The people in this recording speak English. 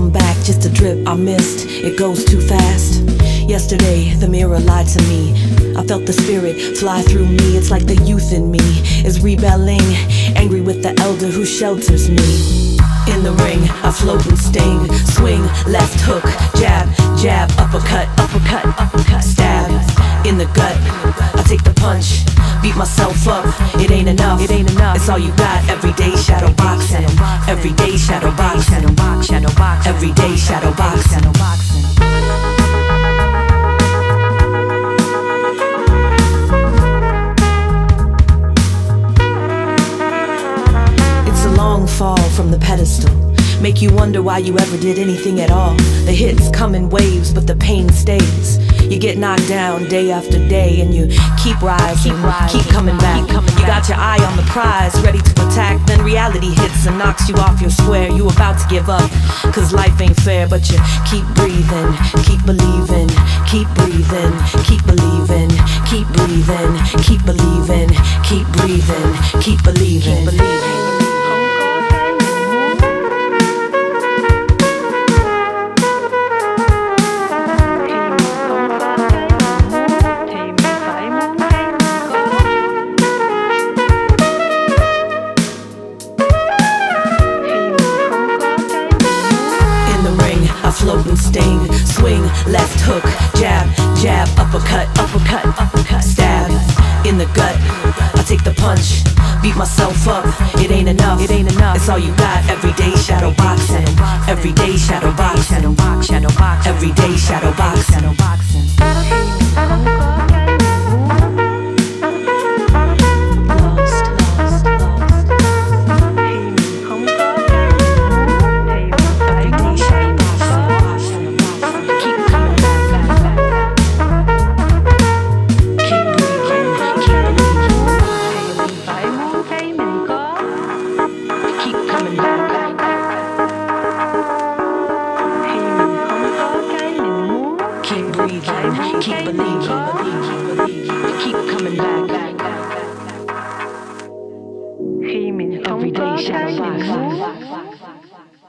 come back, just a drip I missed. It goes too fast. Yesterday, the mirror lied to me. I felt the spirit fly through me. It's like the youth in me is rebelling, angry with the elder who shelters me. In the ring, I float and sting. Swing, left hook, jab, jab, uppercut, uppercut, uppercut, stab. In the gut, I take the punch, beat myself up. It ain't enough, it ain't enough. It's all you got. Everyday shadow boxing, everyday shadow boxing, everyday shadow boxing. It's a long fall from the pedestal. Make you wonder why you ever did anything at all. The hits come in waves, but the pain stays. You get knocked down day after day, and you keep rising, keep coming back. You got your eye on the prize, ready to attack. Then reality hits and knocks you off your square. You about to give up, cause life ain't fair. But you keep breathing, keep believing, keep breathing, keep believing, keep breathing, keep believing, keep breathing, keep believing. Float and sting, swing, left hook, jab, jab, uppercut, uppercut, uppercut, stab. In the gut, I take the punch, beat myself up. It ain't enough, it ain't enough. It's all you got. Everyday shadow boxing, everyday shadow boxing, everyday shadow boxing. Keep breathing, keep believing, keep coming back. Everyday shadow boxing.